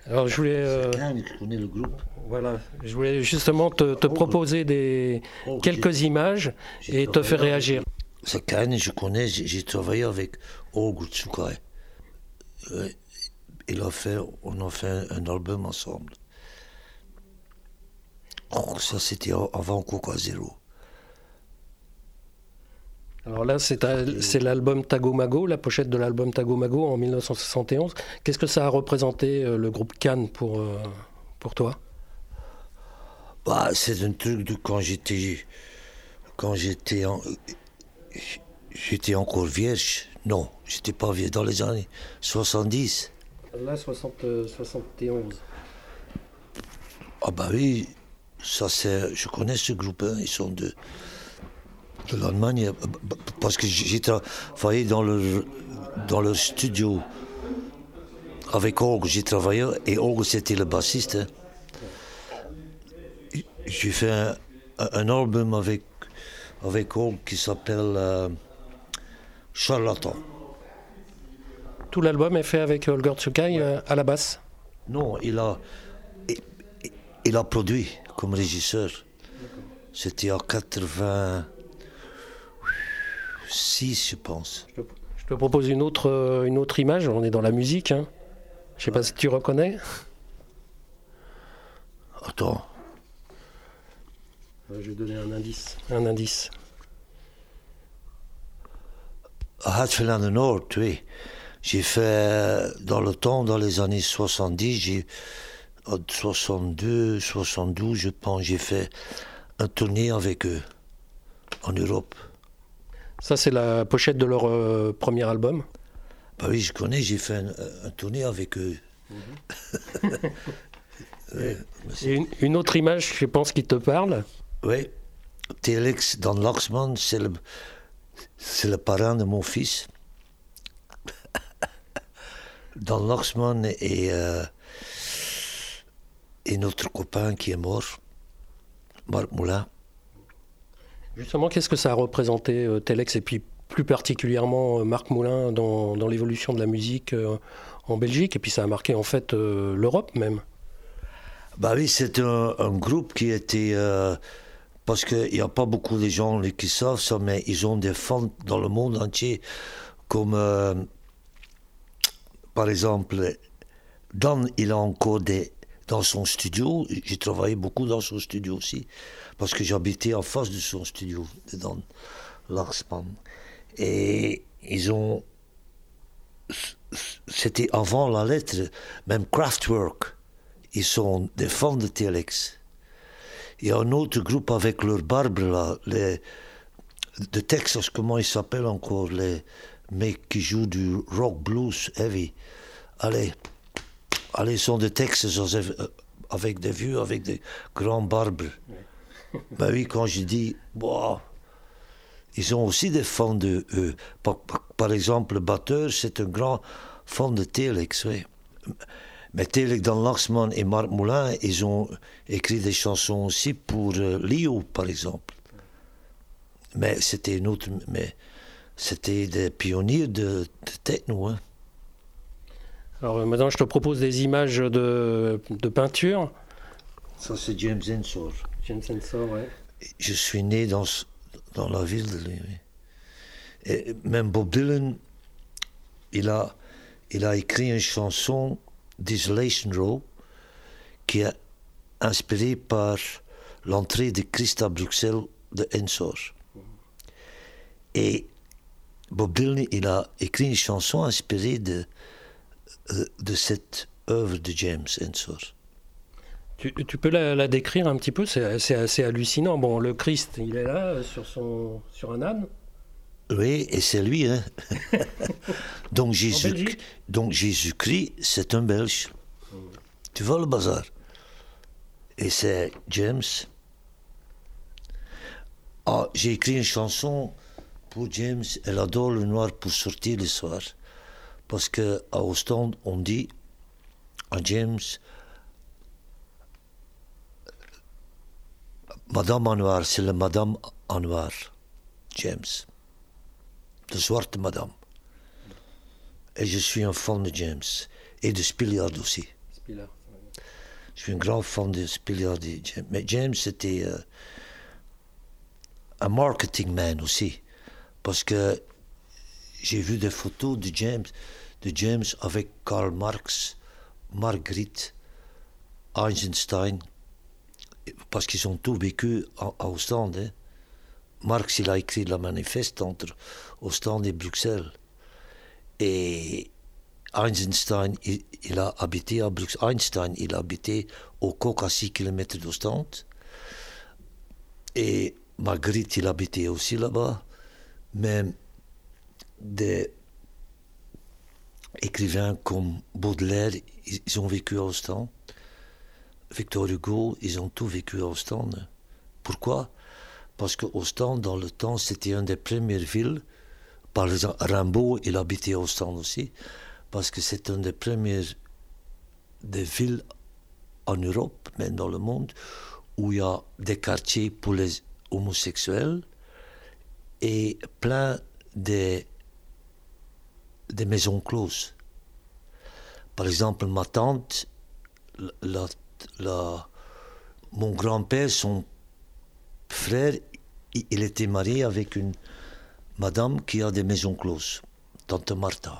Alors je voulais, Je connais le groupe. voilà, je voulais justement te proposer quelques images et te faire réagir. Sakane, je connais, j'ai travaillé avec Olgu Tsukai. On a fait un album ensemble. Oh, ça c'était avant Coca Zero. Alors là, c'est l'album Tagomago, la pochette de l'album Tagomago en 1971. Qu'est-ce que ça a représenté le groupe Can pour toi? Bah, c'est un truc de j'étais encore vierge. Non, j'étais pas vierge dans les années 70. Là, 71. Ah bah oui, je connais ce groupe, hein, ils sont de l'Allemagne, parce que j'ai travaillé dans leur studio avec Org, j'ai travaillé, et Org c'était le bassiste. Hein. J'ai fait un album avec Org qui s'appelle Charlatan. Tout l'album est fait avec Holger Tsukai à la basse? Non, il a produit comme régisseur. C'était en 86, je pense. Je te propose une autre image. On est dans la musique. Hein. Je sais pas si tu reconnais. Attends. Je vais donner un indice. À Hartfeld Nord, oui. J'ai fait dans les années 70, 62, 72, je pense, j'ai fait un tournée avec eux en Europe. Ça, c'est la pochette de leur premier album. Bah oui, je connais, j'ai fait un tournée avec eux. Et une autre image, je pense, qui te parle. Oui, Telex dans Laxman, c'est le parrain de mon fils. Dans Laxman et notre copain qui est mort, Marc Moulin. Justement, qu'est-ce que ça a représenté Telex et puis plus particulièrement Marc Moulin dans l'évolution de la musique en Belgique, et puis ça a marqué en fait l'Europe même? Bah oui, c'est un groupe qui était... parce qu'il n'y a pas beaucoup de gens qui savent ça, mais ils ont des fans dans le monde entier, comme par exemple, Dan, il a encore dans son studio, j'ai travaillé beaucoup dans son studio aussi, parce que j'habitais en face de son studio, de Dan Laxman. Et c'était avant la lettre, même Kraftwerk, ils sont des fans de Telex. Il y a un autre groupe avec leur barbe là, de Texas, comment ils s'appellent encore, les mecs qui jouent du rock blues heavy. Allez, ils sont de Texas avec des vieux, avec des grands barbes. Ben oui, quand je dis, wow, ils ont aussi des fans de eux. Par exemple, le batteur, c'est un grand fan de Telex, oui. Mais Telex dans Laxman et Marc Moulin, ils ont écrit des chansons aussi pour Lio, par exemple. Mais c'était des pionniers de techno. Hein. Alors maintenant, je te propose des images de peinture. Ça, c'est James Ensor. James Ensor, ouais. Je suis né dans la ville de lui. Et même Bob Dylan, il a écrit une chanson, Desolation Row, qui est inspirée par l'entrée de Christ à Bruxelles de Ensor. Et Bob Dylan, il a écrit une chanson inspirée de cette œuvre de James Ensor. Tu peux la décrire un petit peu? C'est assez hallucinant. Bon, le Christ, il est là sur un âne. Oui, et c'est lui. Hein. Donc Jésus-Christ, c'est un Belge. Tu vois le bazar. Et c'est James. Ah, j'ai écrit une chanson pour James. Elle adore le noir pour sortir le soir. Parce qu'à Ostende, on dit à James, Madame en noir, c'est la Madame en noir, James. De zwarte Madame. Et je suis un fan de James. Et de Spiliard aussi. Spiller. Je suis un grand fan de Spiller. Mais James, c'était un marketing man aussi. Parce que j'ai vu des photos de James avec Karl Marx, Marguerite, Eisenstein, parce qu'ils ont tous vécu à Ostende. Hein. Marx, il a écrit le manifeste entre Ostende et Bruxelles. Et Eisenstein, il a habité à Bruxelles. Einstein, il a habité au Coq à 6 km d'Ostende. Et Marguerite, il habitait aussi là-bas. Même des écrivains comme Baudelaire, ils ont vécu à Ostende. Victor Hugo, ils ont tous vécu à Ostende. Pourquoi? Parce que Ostende, dans le temps, c'était une des premières villes. Par exemple, Rimbaud, il habitait à Ostende aussi. Parce que c'est une des premières des villes en Europe, même dans le monde, où il y a des quartiers pour les homosexuels et plein des maisons closes. Par exemple, ma tante, mon grand-père, son frère, il était marié avec une madame qui a des maisons closes, tante Martha.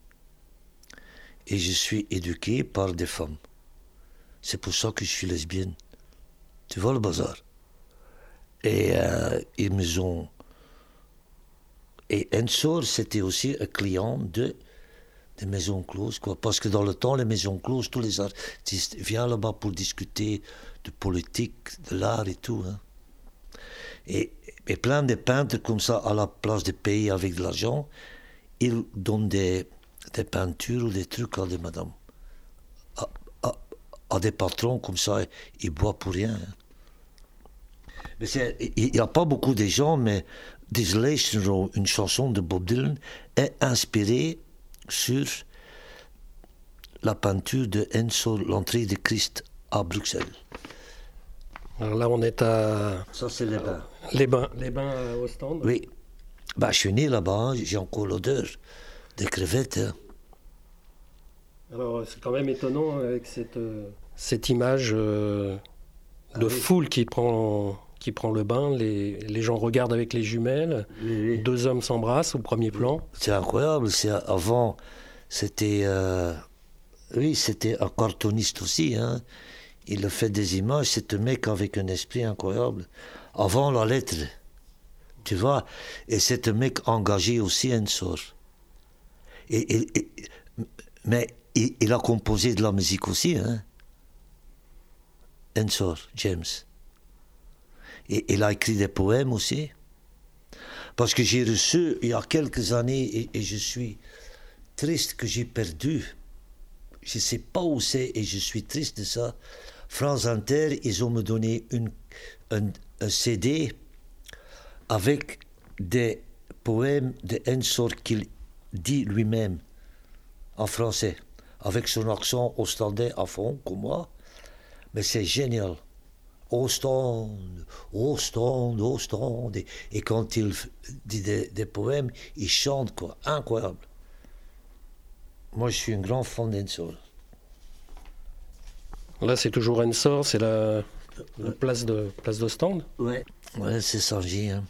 Et je suis éduqué par des femmes. C'est pour ça que je suis lesbienne. Tu vois le bazar? Et ils me ont... Et Ensor, c'était aussi un client des maisons closes, quoi. Parce que dans le temps, les maisons closes, tous les artistes viennent là-bas pour discuter de politique, de l'art et tout. Hein. Et plein de peintres comme ça, à la place de payer avec de l'argent, ils donnent des peintures ou des trucs à des madames. À des patrons comme ça, ils boivent pour rien. Hein. Mais il n'y a pas beaucoup de gens, mais Desolation Row, une chanson de Bob Dylan, est inspirée sur la peinture de Ensor, l'entrée de Christ à Bruxelles. Alors là, on est à... Ça, c'est les bains. Les bains à Ostende. Oui. Bah, je suis né là-bas, hein. J'ai encore l'odeur des crevettes. Hein. Alors, c'est quand même étonnant avec cette image de foule qui prend le bain. Les gens regardent avec les jumelles. Oui. Deux hommes s'embrassent au premier plan. C'est incroyable. Avant, c'était... c'était un cartooniste aussi. Hein. Il a fait des images. C'est un mec avec un esprit incroyable. Avant la lettre, tu vois. Et c'est un mec engagé aussi, Ensor. Mais il a composé de la musique aussi, hein. Ensor, James. Et il a écrit des poèmes aussi. Parce que j'ai reçu, il y a quelques années, et je suis triste que j'ai perdu. Je ne sais pas où c'est, et je suis triste de ça. France Inter, ils ont me donné un CD avec des poèmes de Ensor qu'il dit lui-même en français, avec son accent ostendais à fond, comme moi. Mais c'est génial. Ostende, Ostende, Ostende. Et quand il dit des poèmes, il chante, quoi. Incroyable. Moi, je suis un grand fan d'Ensor. Là, c'est toujours Ensor, c'est la place d'Ostende. Ouais, c'est Saint-Gy. Hein.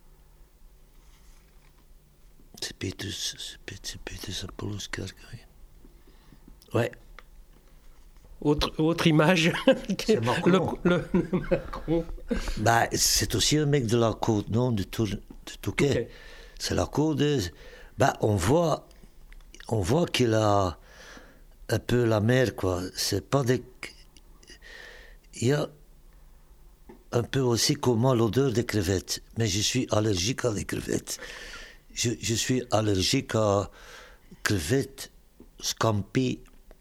C'est Petersburg-Kerk. Ouais. Autre image, c'est Macron. Le Macron. Bah, c'est aussi un mec de la côte, non, de Touquet. Okay. C'est la côte. Bah, on voit qu'il a un peu la mer, quoi. C'est pas des... Il y a un peu aussi comme moi l'odeur des crevettes, mais je suis allergique à les crevettes. Je suis allergique à crevettes, scampi,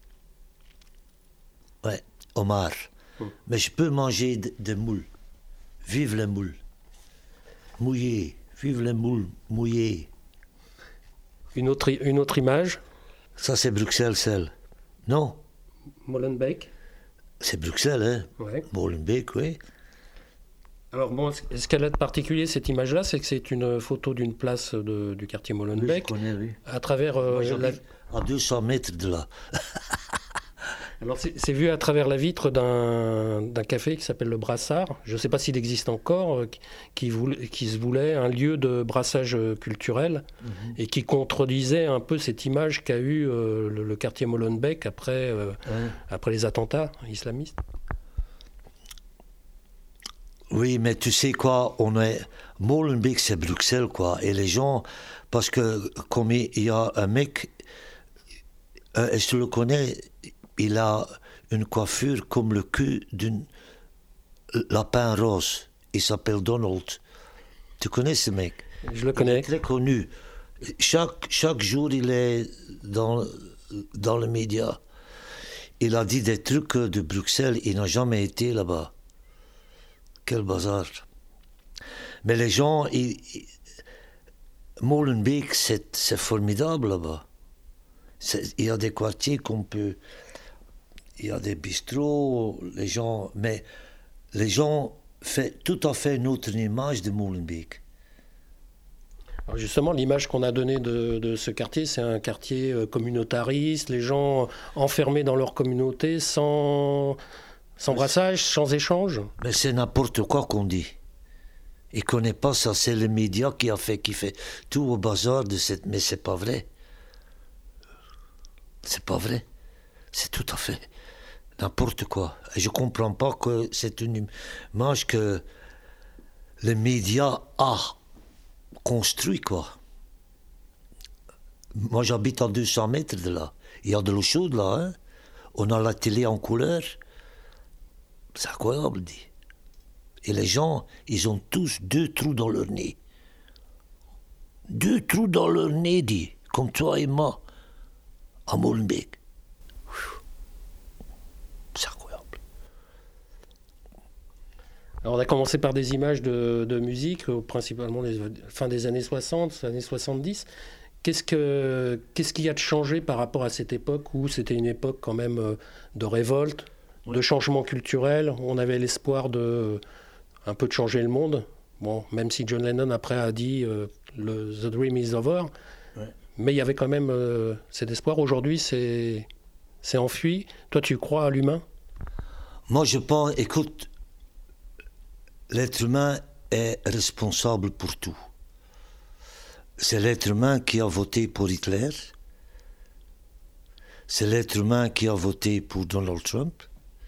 homard. Mais je peux manger des moules. Vive les moules. Mouillés. Vive les moules mouillés. Une autre image. Ça, c'est Bruxelles, celle. Non. Molenbeek. C'est Bruxelles, hein. Ouais. Molenbeek, oui. Alors bon, ce qu'elle a de particulier, cette image-là, c'est que c'est une photo d'une place du quartier Molenbeek. Oui, je connais, oui. À travers... à 200 mètres de là. Alors c'est vu à travers la vitre d'un café qui s'appelle le Brassard. Je ne sais pas s'il existe encore, qui se voulait un lieu de brassage culturel et qui contredisait un peu cette image qu'a eu le quartier Molenbeek après les attentats islamistes. Oui, mais tu sais quoi, Molenbeek, c'est Bruxelles, quoi. Et les gens, parce que comme il y a un mec, est-ce que tu le connais, il a une coiffure comme le cul d'un lapin rose. Il s'appelle Donald. Tu connais ce mec? Je le connais. Il est très connu. Chaque jour, il est dans les médias. Il a dit des trucs de Bruxelles. Il n'a jamais été là-bas. Quel bazar. Mais les gens, Molenbeek, c'est formidable là-bas. Il y a des quartiers qu'on peut... Il y a des bistrots, mais les gens font tout à fait une autre image de Molenbeek. Alors justement, l'image qu'on a donnée de ce quartier, c'est un quartier communautariste, les gens enfermés dans leur communauté, sans brassage, sans échange. Mais c'est n'importe quoi qu'on dit. Il ne connaît pas ça, c'est le média qui fait tout au bazar de cette... Mais c'est pas vrai. C'est pas vrai. C'est tout à fait n'importe quoi. Et je comprends pas que c'est une image que les médias a construit, quoi. Moi, j'habite à 200 mètres de là. Il y a de l'eau chaude, là, hein. On a la télé en couleur. C'est incroyable, dit. Et les gens, ils ont tous 2 trous dans leur nez. 2 trous dans leur nez, dit. Comme toi et moi, à Molenbeek. C'est incroyable. Alors on a commencé par des images de musique, principalement fin des années 60, années 70. Qu'est-ce qu'il y a de changé par rapport à cette époque où c'était une époque quand même de révolte, de changement culturel? On avait l'espoir un peu de changer le monde. Bon, même si John Lennon après a dit The dream is over. Ouais. Mais il y avait quand même cet espoir. Aujourd'hui, c'est enfui. Toi, tu crois à l'humain? Moi, je pense, écoute, l'être humain est responsable pour tout. C'est l'être humain qui a voté pour Hitler. C'est l'être humain qui a voté pour Donald Trump.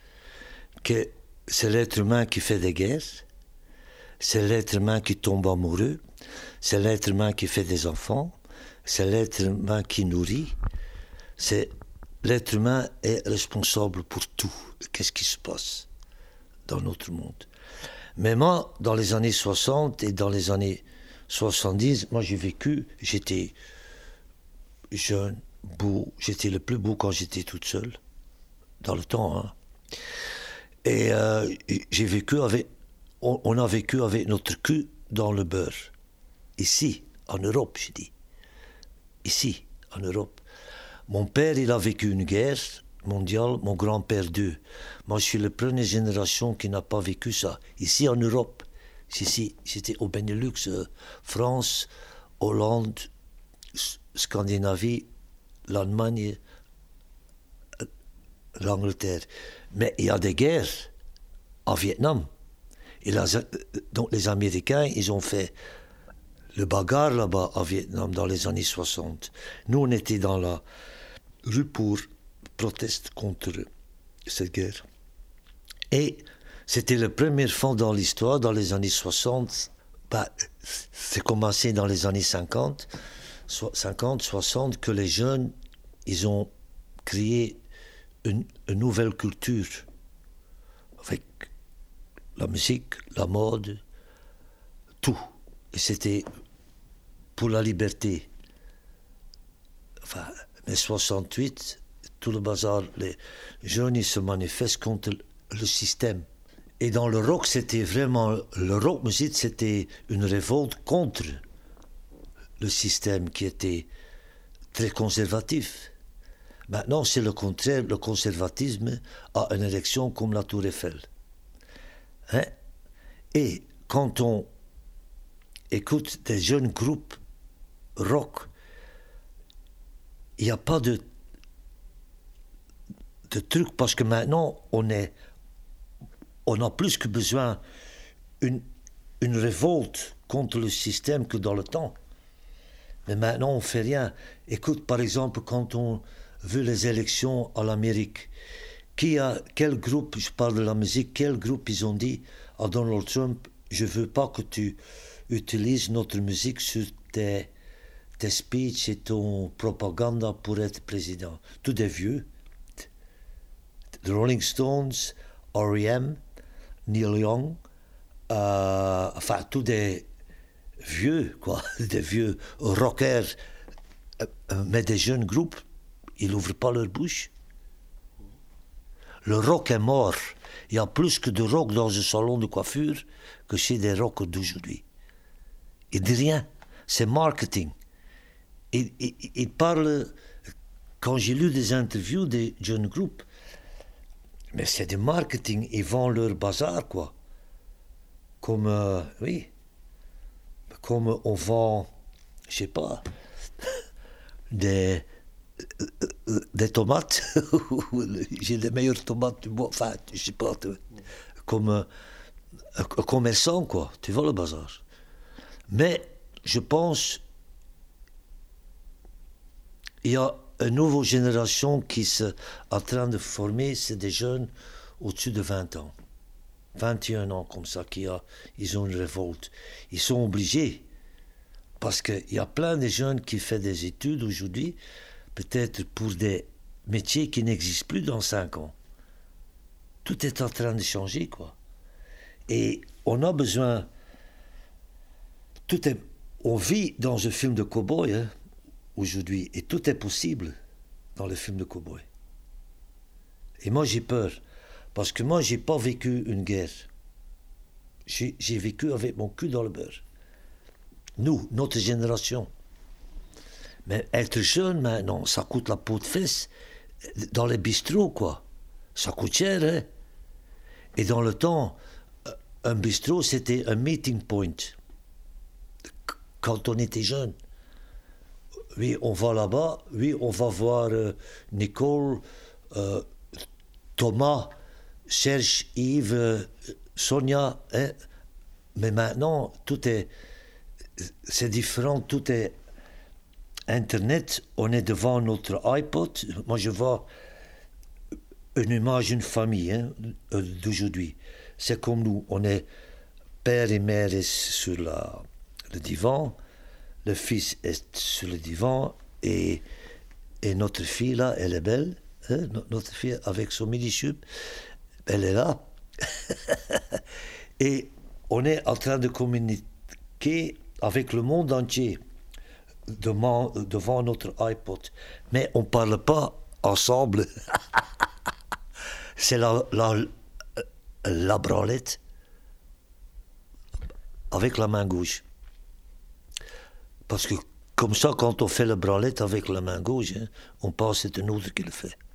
C'est l'être humain qui fait des guerres. C'est l'être humain qui tombe amoureux. C'est l'être humain qui fait des enfants. C'est l'être humain qui nourrit. L'être humain est responsable pour tout. Qu'est-ce qui se passe dans notre monde? Mais moi, dans les années 60 et dans les années 70, moi j'ai vécu, j'étais jeune, beau, j'étais le plus beau quand j'étais toute seule, dans le temps. Hein. Et j'ai vécu on a vécu avec notre cul dans le beurre. Ici, en Europe, je dis. Ici, en Europe. Mon père, il a vécu une guerre mondiale, mon grand-père 2. Moi, je suis la première génération qui n'a pas vécu ça. Ici, en Europe. Ici, j'étais au Benelux, France, Hollande, Scandinavie, l'Allemagne, l'Angleterre. Mais il y a des guerres en Vietnam. Et donc les Américains, ils ont fait le bagarre là-bas en Vietnam dans les années 60. Nous, on était dans la rue pour protester contre cette guerre. Et c'était la première fois dans l'histoire, dans les années 60, c'est commencé dans les années 50, 60, que les jeunes, ils ont créé une nouvelle culture avec la musique, la mode, tout. Et c'était pour la liberté. Enfin, mais 68, tout le bazar, les jeunes, ils se manifestent contre le système. Et dans le rock, c'était vraiment... Le rock musique, c'était une révolte contre le système qui était très conservatif. Maintenant, c'est le contraire. Le conservatisme a une érection comme la Tour Eiffel. Hein? Et quand on écoute des jeunes groupes rock, il n'y a pas de trucs, parce que maintenant, on a plus que besoin une révolte contre le système que dans le temps. Mais maintenant, on ne fait rien. Écoute, par exemple, quand on veut les élections à l'Amérique, quel groupe, je parle de la musique, quel groupe ils ont dit à Donald Trump, je ne veux pas que tu utilises notre musique sur tes speeches et ton propagande pour être président. Tous des vieux. The Rolling Stones, R.E.M., Neil Young, enfin, tous des vieux, quoi, des vieux rockers, mais des jeunes groupes, ils n'ouvrent pas leur bouche. Le rock est mort. Il y a plus que de rock dans un salon de coiffure que chez des rockers d'aujourd'hui. Il dit rien. C'est marketing. Il parle... Quand j'ai lu des interviews des jeunes groupes, mais c'est du marketing. Ils vendent leur bazar, quoi. Comme... oui. Comme on vend... Je sais pas... des tomates. J'ai les meilleures tomates du bois. Enfin, je sais pas. Comme un commerçant, quoi. Tu vois le bazar. Mais je pense il y a une nouvelle génération qui est en train de former. C'est des jeunes au-dessus de 20 ans. 21 ans comme ça. Ils ont une révolte. Ils sont obligés. Parce qu'il y a plein de jeunes qui font des études aujourd'hui, peut-être pour des métiers qui n'existent plus dans 5 ans. Tout est en train de changer, quoi. Et on a besoin... On vit dans un film de cow-boy, hein, aujourd'hui, et tout est possible dans le film de cow-boy. Et moi, j'ai peur, parce que moi, j'ai pas vécu une guerre. J'ai vécu avec mon cul dans le beurre. Nous, notre génération. Mais être jeune maintenant, ça coûte la peau de fesse dans les bistrots, quoi. Ça coûte cher, hein. Et dans le temps, un bistrot, c'était un meeting point. Quand on était jeune. Oui, on va là-bas. Oui, on va voir Nicole, Thomas, Serge, Yves, Sonia. Hein. Mais maintenant, c'est différent, tout est Internet, on est devant notre iPod. Moi, je vois une image d'une famille, hein, d'aujourd'hui. C'est comme nous, on est père et mère sur le divan, le fils est sur le divan, et notre fille, là, elle est belle, hein, notre fille avec son mini-jupe, elle est là. Et on est en train de communiquer avec le monde entier devant notre iPod. Mais on ne parle pas ensemble. C'est la branlette avec la main gauche. Parce que comme ça, quand on fait la branlette avec la main gauche, hein, on pense que c'est un autre qui le fait.